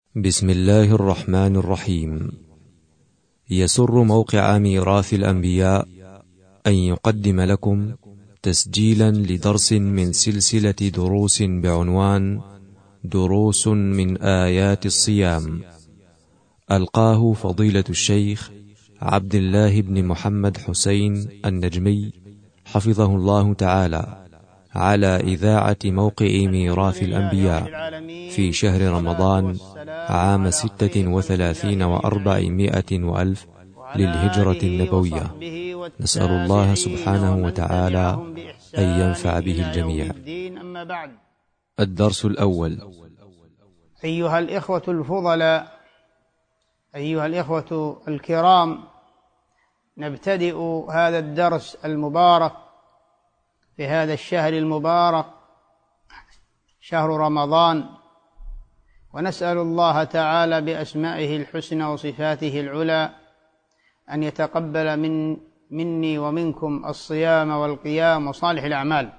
بسم الله الرحمن الرحيم. يسر موقع ميراث الأنبياء أن يقدم لكم تسجيلا لدرس من سلسلة دروس بعنوان دروس من آيات الصيام، ألقاه فضيلة الشيخ عبد الله بن محمد حسين النجمي حفظه الله تعالى على إذاعة موقع ميراث الأنبياء في شهر رمضان عام 36 و400 وألف للهجرة النبوية. نسأل الله سبحانه وتعالى أن ينفع به الجميع. الدرس الأول. أيها الإخوة الفضلاء، أيها الإخوة الكرام، نبتدئ هذا الدرس المبارك في هذا الشهر المبارك، شهر رمضان، ونسأل الله تعالى بأسمائه الحسنى وصفاته العلى أن يتقبل مني ومنكم الصيام والقيام وصالح الأعمال.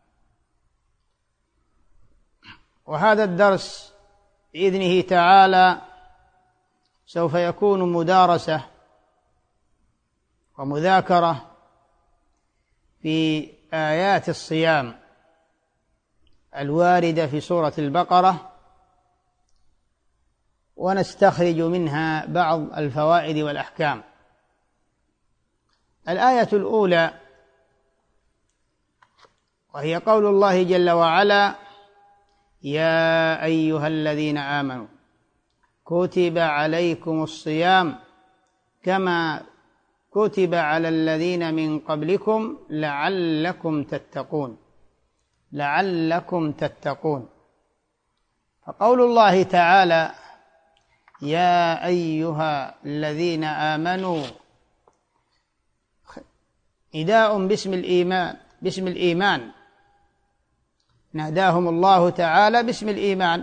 وهذا الدرس بإذنه تعالى سوف يكون مدارسة ومذاكرة في آيات الصيام الواردة في سورة البقرة، ونستخرج منها بعض الفوائد والأحكام. الآية الأولى وهي قول الله جل وعلا: يا أيها الذين آمنوا كتب عليكم الصيام كما كتب على الذين من قبلكم لعلكم تتقون. لعلكم تتقون. فقول الله تعالى يا أيها الذين آمنوا نداء باسم الإيمان، ناداهم الله تعالى باسم الإيمان.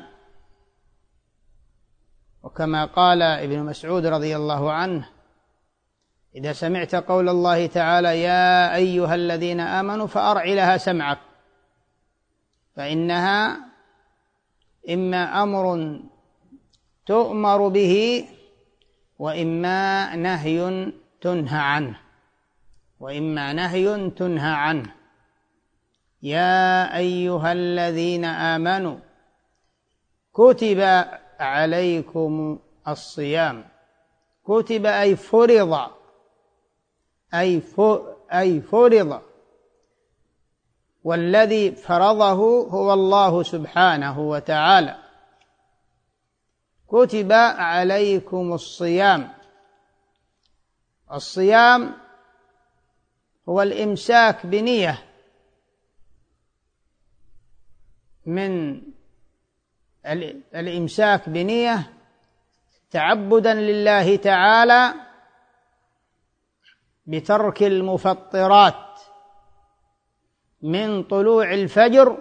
وكما قال ابن مسعود رضي الله عنه: إذا سمعت قول الله تعالى يا أيها الذين آمنوا فأرع لها سمعك، فإنها إما أمر تؤمر به وإما نهي تنهى عنه، يا أيها الذين آمنوا كتب عليكم الصيام. كتب أي فرض، أي فرض، والذي فرضه هو الله سبحانه وتعالى. كتب عليكم الصيام. الصيام هو الإمساك بنية الإمساك بنية تعبدا لله تعالى بترك المفطرات من طلوع الفجر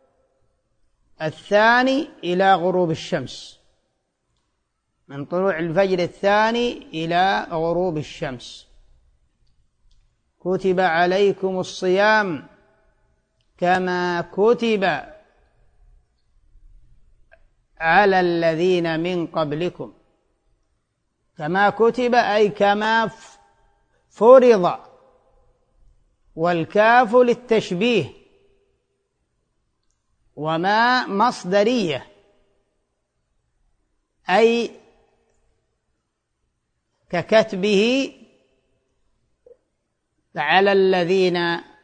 الثاني إلى غروب الشمس، من طلوع الفجر الثاني إلى غروب الشمس. كتب عليكم الصيام كما كتب على الذين من قبلكم. كما كتب أي كما فرض، والكاف للتشبيه، وما مصدرية أي ككتبه على الذين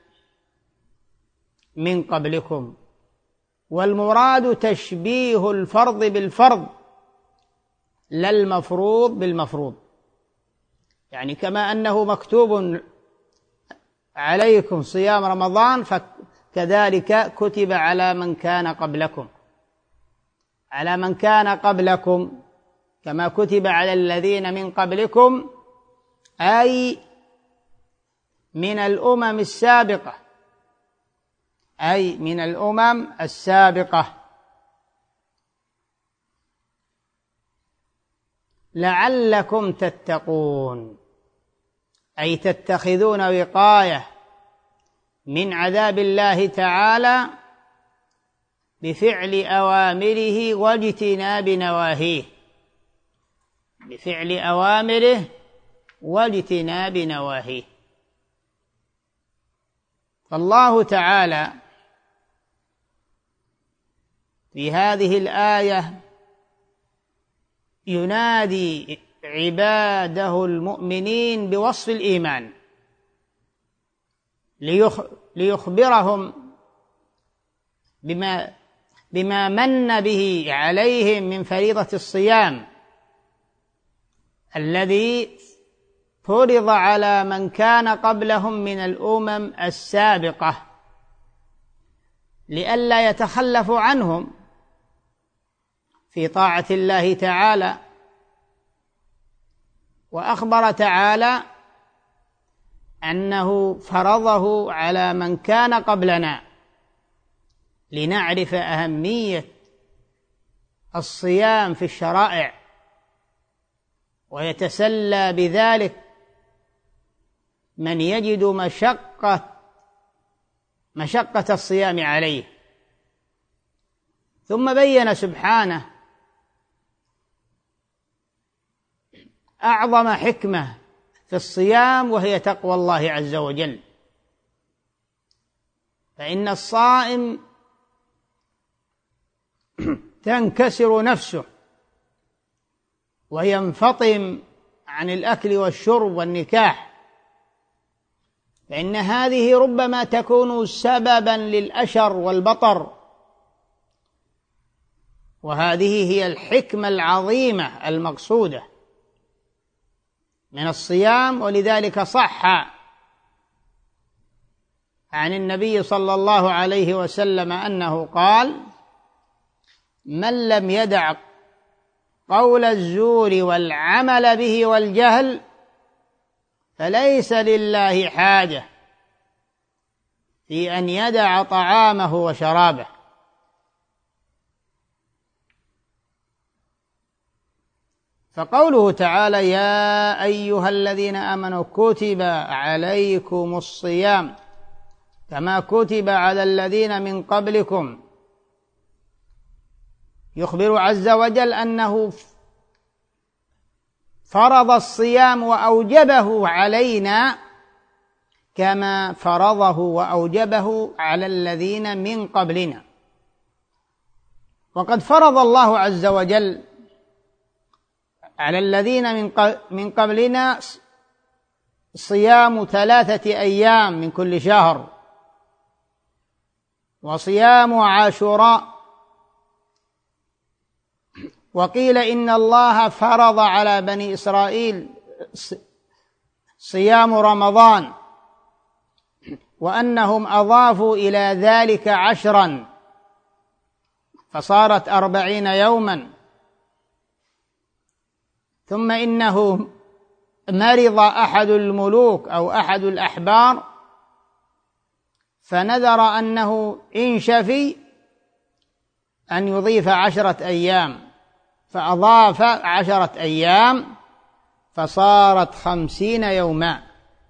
من قبلكم. والمراد تشبيه الفرض بالفرض لا المفروض بالمفروض، يعني كما أنه مكتوب عليكم صيام رمضان فكذلك كتب على من كان قبلكم، على من كان قبلكم، كما كتب على الذين من قبلكم، أي من الأمم السابقة، أي من الأمم السابقة. لعلكم تتقون أي تتخذون وقاية من عذاب الله تعالى بفعل أوامره واجتناب نواهيه. بفعل أوامره واجتناب نواهيه. فالله تعالى في هذه الآية ينادي عباده المؤمنين بوصف الإيمان ليخبرهم بما من به عليهم من فريضة الصيام الذي فرض على من كان قبلهم من الأمم السابقة لئلا يتخلفوا عنهم في طاعة الله تعالى. وأخبر تعالى أنه فرضه على من كان قبلنا لنعرف أهمية الصيام في الشرائع ويتسلى بذلك من يجد مشقة الصيام عليه. ثم بين سبحانه أعظم حكمة في الصيام وهي تقوى الله عز وجل، فإن الصائم تنكسر نفسه وينفطم عن الأكل والشرب والنكاح، فإن هذه ربما تكون سببا للأشر والبطر، وهذه هي الحكمة العظيمة المقصودة من الصيام. ولذلك صح عن النبي صلى الله عليه وسلم أنه قال: من لم يدع قول الزور والعمل به والجهل فليس لله حاجة في أن يدع طعامه وشرابه. فقوله تعالى: يا أيها الذين آمنوا كتب عليكم الصيام كما كتب على الذين من قبلكم، يخبر عز وجل أنه فرض الصيام وأوجبه علينا كما فرضه وأوجبه على الذين من قبلنا. وقد فرض الله عز وجل على الذين من قبلنا صيام 3 أيام من كل شهر، وصيام عاشوراء. وقيل إن الله فرض على بني إسرائيل صيام رمضان، وأنهم أضافوا إلى ذلك 10 فصارت 40 يوما. ثم إنه مرض أحد الملوك أو أحد الأحبار فنذر أنه إن شفي أن يضيف 10 أيام، فأضاف 10 أيام فصارت 50 يوما.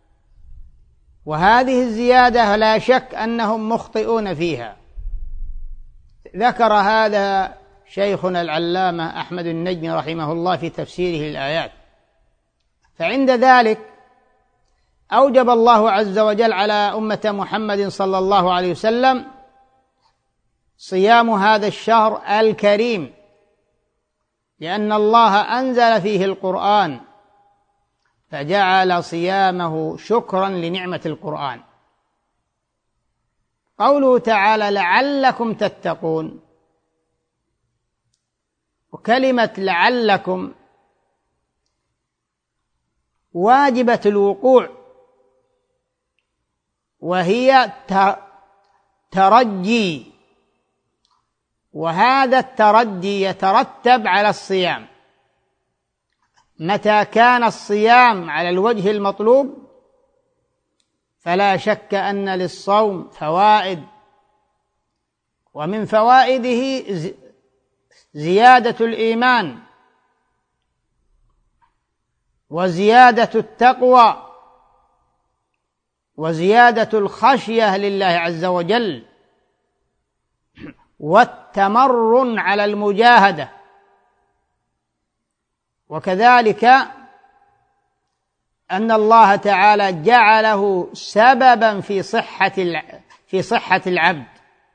وهذه الزيادة لا شك أنهم مخطئون فيها. ذكر هذا شيخنا العلامة أحمد النجمي رحمه الله في تفسيره الآيات. فعند ذلك أوجب الله عز وجل على أمة محمد صلى الله عليه وسلم صيام هذا الشهر الكريم، لأن الله أنزل فيه القرآن فجعل صيامه شكرا لنعمة القرآن. قوله تعالى: لعلكم تتقون، وكلمة لعلكم واجبة الوقوع، وهي ترجي، وهذا الترجي يترتب على الصيام. متى كان الصيام على الوجه المطلوب فلا شك أن للصوم فوائد، ومن فوائده زيادة الإيمان وزيادة التقوى وزيادة الخشية لله عز وجل والتمرن على المجاهدة وكذلك أن الله تعالى جعله سببا في صحة العبد،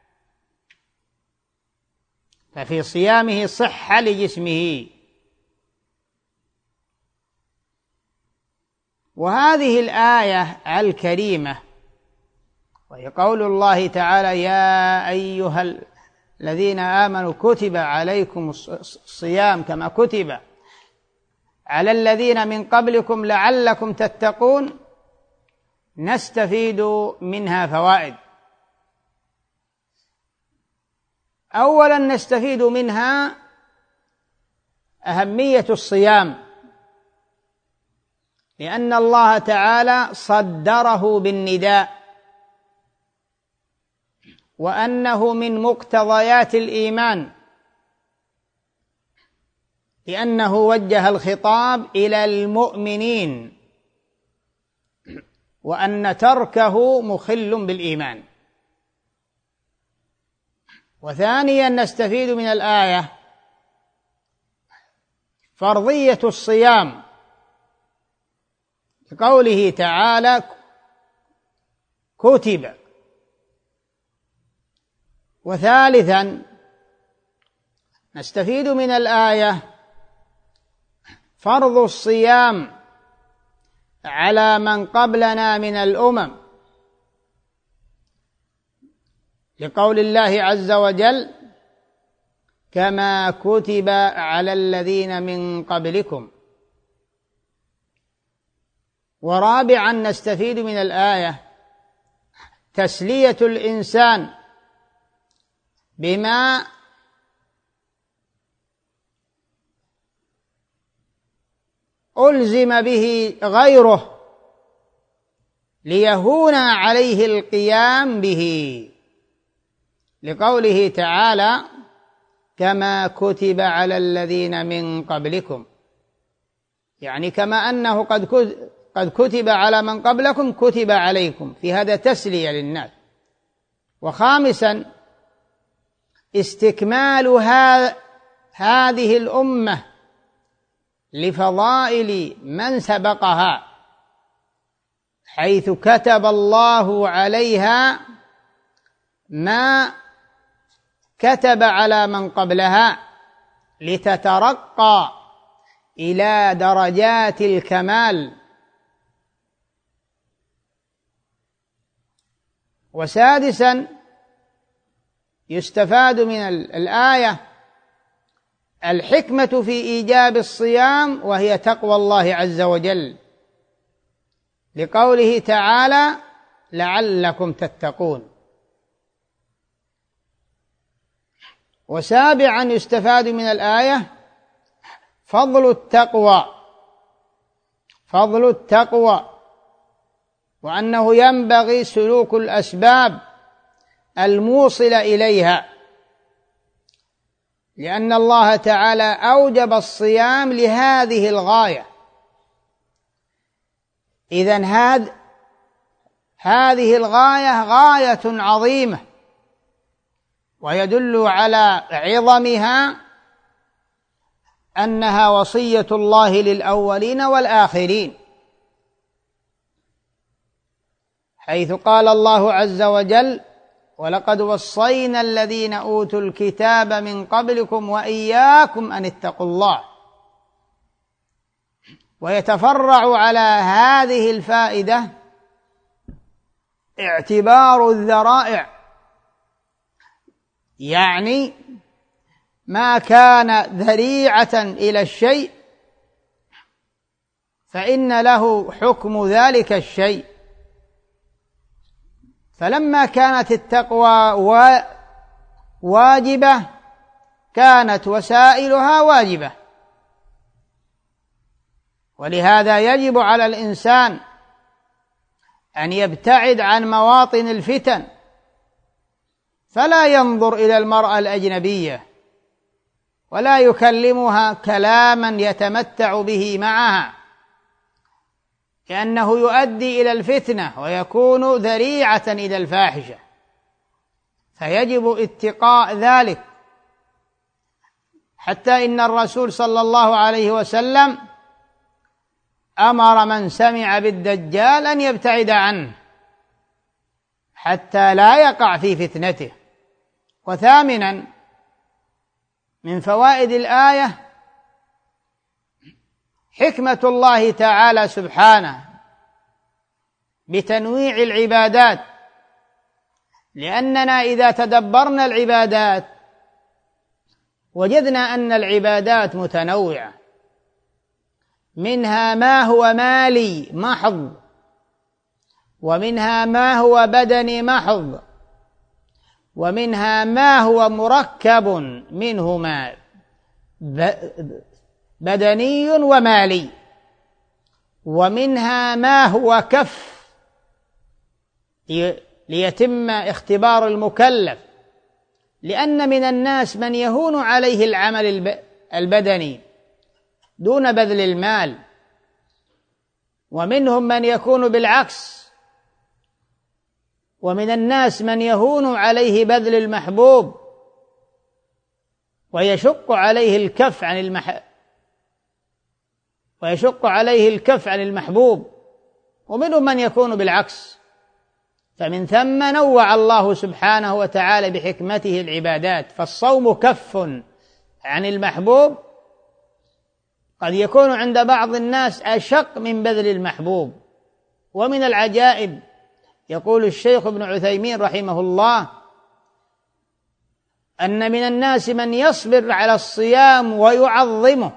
ففي صيامه صحة لجسمه. وهذه الآية الكريمة وهي قول الله تعالى: يا أيها الذين آمنوا كتب عليكم الصيام كما كتب على الذين من قبلكم لعلكم تتقون، نستفيد منها فوائد. أولا نستفيد منها أهمية الصيام، لأن الله تعالى صدره بالنداء، وأنه من مقتضيات الإيمان، لأنه وجه الخطاب إلى المؤمنين، وأن تركه مخل بالإيمان. وثانيا نستفيد من الآية فرضية الصيام لقوله تعالى: كتب. وثالثا نستفيد من الآية فرض الصيام على من قبلنا من الأمم، لقول الله عز وجل: كما كتب على الذين من قبلكم. ورابعا نستفيد من الآية تسلية الإنسان بما ألزم به غيره ليهون عليه القيام به، لقوله تعالى: كما كتب على الذين من قبلكم، يعني كما أنه قد كتب على من قبلكم كتب عليكم، في هذا تسلية للناس. وخامسا استكمال هذه الأمة لفضائل من سبقها، حيث كتب الله عليها ما كتب على من قبلها لتترقى إلى درجات الكمال. وسادسا يستفاد من الآية الحكمة في إيجاب الصيام، وهي تقوى الله عز وجل، لقوله تعالى: لعلكم تتقون. وسابعا يستفاد من الآية فضل التقوى، وأنه ينبغي سلوك الأسباب الموصلة إليها، لأن الله تعالى أوجب الصيام لهذه الغاية. إذن هذه الغاية غاية عظيمة، ويدل على عظمها أنها وصية الله للأولين والآخرين، حيث قال الله عز وجل: ولقد وصينا الذين أوتوا الكتاب من قبلكم وإياكم أن اتقوا الله. ويتفرع على هذه الفائدة اعتبار الذرائع، يعني ما كان ذريعة إلى الشيء فإن له حكم ذلك الشيء. فلما كانت التقوى واجبة كانت وسائلها واجبة، ولهذا يجب على الإنسان أن يبتعد عن مواطن الفتن، فلا ينظر إلى المرأة الأجنبية ولا يكلمها كلاما يتمتع به معها، لأنه يؤدي إلى الفتنة ويكون ذريعة إلى الفاحشة، فيجب اتقاء ذلك. حتى إن الرسول صلى الله عليه وسلم أمر من سمع بالدجال أن يبتعد عنه حتى لا يقع في فتنته. وثامنا من فوائد الآية حكمة الله تعالى سبحانه بتنويع العبادات، لأننا إذا تدبرنا العبادات وجدنا أن العبادات متنوعة، منها ما هو مالي محض، ومنها ما هو بدني محض، ومنها ما هو مركب منهما بدني ومالي، ومنها ما هو كف ليتم اختبار المكلف، لأن من الناس من يهون عليه العمل البدني دون بذل المال، ومنهم من يكون بالعكس، ومن الناس من يهون عليه بذل المحبوب ويشق عليه الكف عن المحبوب، ومنهم من يكون بالعكس. فمن ثم نوع الله سبحانه وتعالى بحكمته العبادات، فالصوم كف عن المحبوب قد يكون عند بعض الناس أشق من بذل المحبوب. ومن العجائب يقول الشيخ ابن عثيمين رحمه الله أن من الناس من يصبر على الصيام ويعظمه،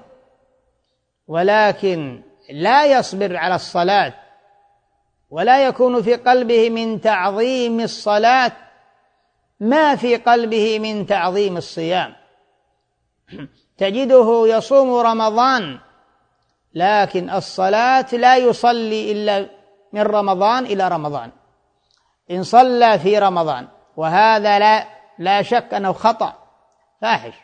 ولكن لا يصبر على الصلاة، ولا يكون في قلبه من تعظيم الصلاة ما في قلبه من تعظيم الصيام. تجده يصوم رمضان لكن الصلاة لا يصلي إلا من رمضان إلى رمضان، إن صلى في رمضان، وهذا لا شك أنه خطأ فاحش،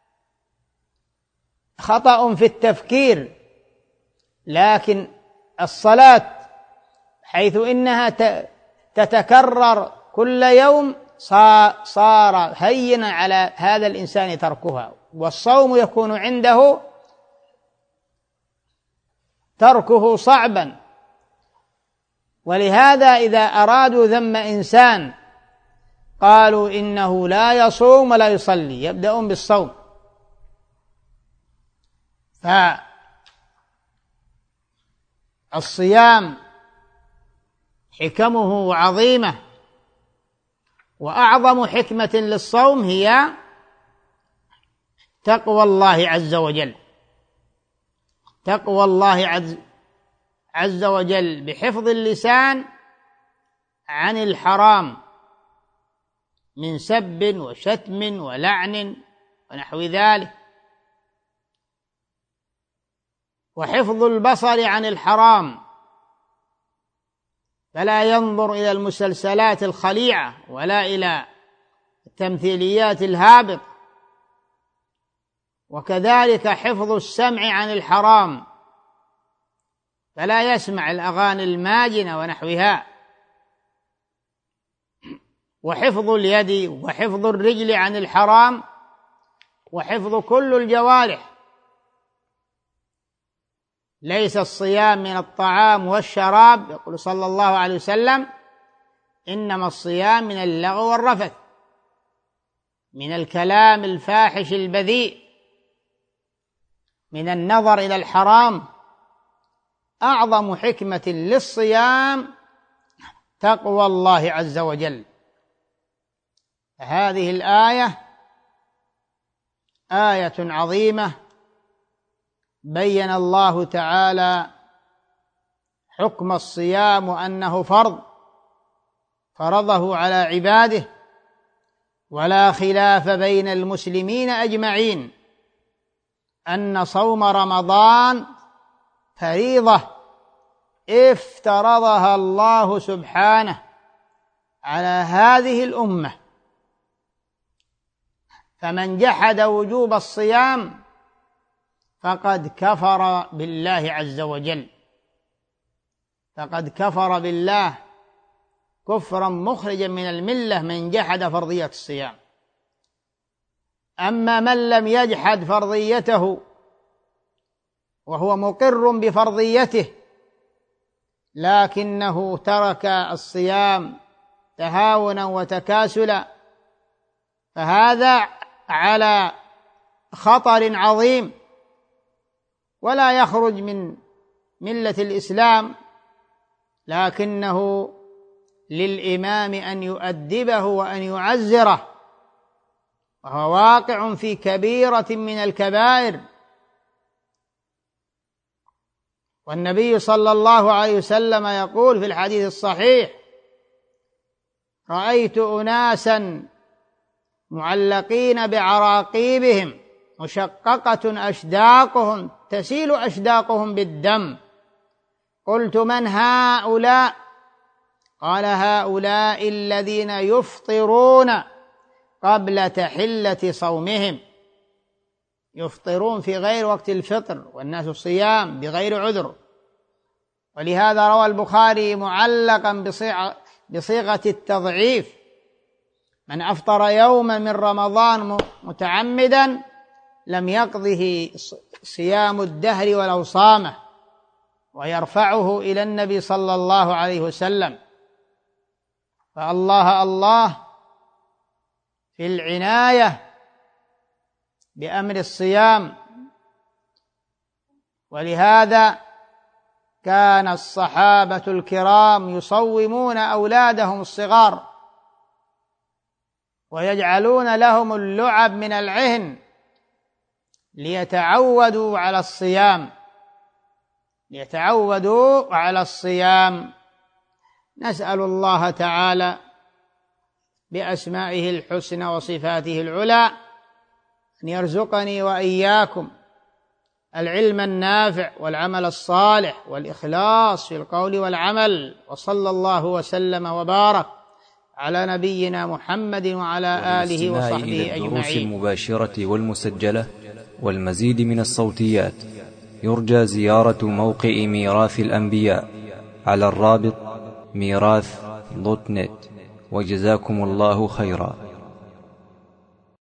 خطأ في التفكير. لكن الصلاة حيث إنها تتكرر كل يوم صار هينا على هذا الإنسان تركها، والصوم يكون عنده تركه صعبا. ولهذا إذا أرادوا ذم إنسان قالوا إنه لا يصوم ولا يصلي، يبدأون بالصوم. فالصيام حكمه عظيمة، وأعظم حكمة للصوم هي تقوى الله عز وجل، تقوى الله عز وجل بحفظ اللسان عن الحرام من سب وشتم ولعن ونحو ذلك، وحفظ البصر عن الحرام فلا ينظر إلى المسلسلات الخليعة ولا إلى التمثيليات الهابطة، وكذلك حفظ السمع عن الحرام فلا يسمع الأغاني الماجنة ونحوها، وحفظ اليد وحفظ الرجل عن الحرام، وحفظ كل الجوارح. ليس الصيام من الطعام والشراب، يقول صلى الله عليه وسلم إنما الصيام من اللغو والرفث، من الكلام الفاحش البذيء، من النظر إلى الحرام. أعظم حكمة للصيام تقوى الله عز وجل. هذه الآية آية عظيمة بين الله تعالى حكم الصيام وأنه فرضه على عباده، ولا خلاف بين المسلمين أجمعين أن صوم رمضان فريضة افترضها الله سبحانه على هذه الأمة، فمن جحد وجوب الصيام فقد كفر بالله عز وجل، فقد كفر بالله كفرا مخرجا من الملة من جحد فرضية الصيام. أما من لم يجحد فرضيته وهو مقر بفرضيته لكنه ترك الصيام تهاونا وتكاسلا، فهذا على خطر عظيم ولا يخرج من ملة الإسلام، لكنه للإمام أن يؤدبه وأن يعزره، وهو واقع في كبيرة من الكبائر. والنبي صلى الله عليه وسلم يقول في الحديث الصحيح: رأيت أناسا معلقين بعراقيبهم مشققة أشداقهم تسيل أشداقهم بالدم، قلت من هؤلاء؟ قال: هؤلاء الذين يفطرون قبل تحلة صومهم، يفطرون في غير وقت الفطر والناس صيام بغير عذر. ولهذا روى البخاري معلقا بصيغة التضعيف: من أفطر يوما من رمضان متعمدا لم يقضه صيام الدهر ولو صامه، ويرفعه إلى النبي صلى الله عليه وسلم. فالله الله في العناية بأمر الصيام. ولهذا كان الصحابة الكرام يصومون أولادهم الصغار ويجعلون لهم اللعب من العهن ليتعودوا على الصيام. نسأل الله تعالى بأسمائه الحسنى وصفاته العلى أن يرزقني وإياكم العلم النافع والعمل الصالح والإخلاص في القول والعمل، وصلى الله وسلم وبارك على نبينا محمد وعلى آله وصحبه أجمعين. الدروس المباشرة والمسجلة والمزيد من الصوتيات يرجى زيارة موقع ميراث الأنبياء على الرابط ميراث.net. وجزاكم الله خيرا.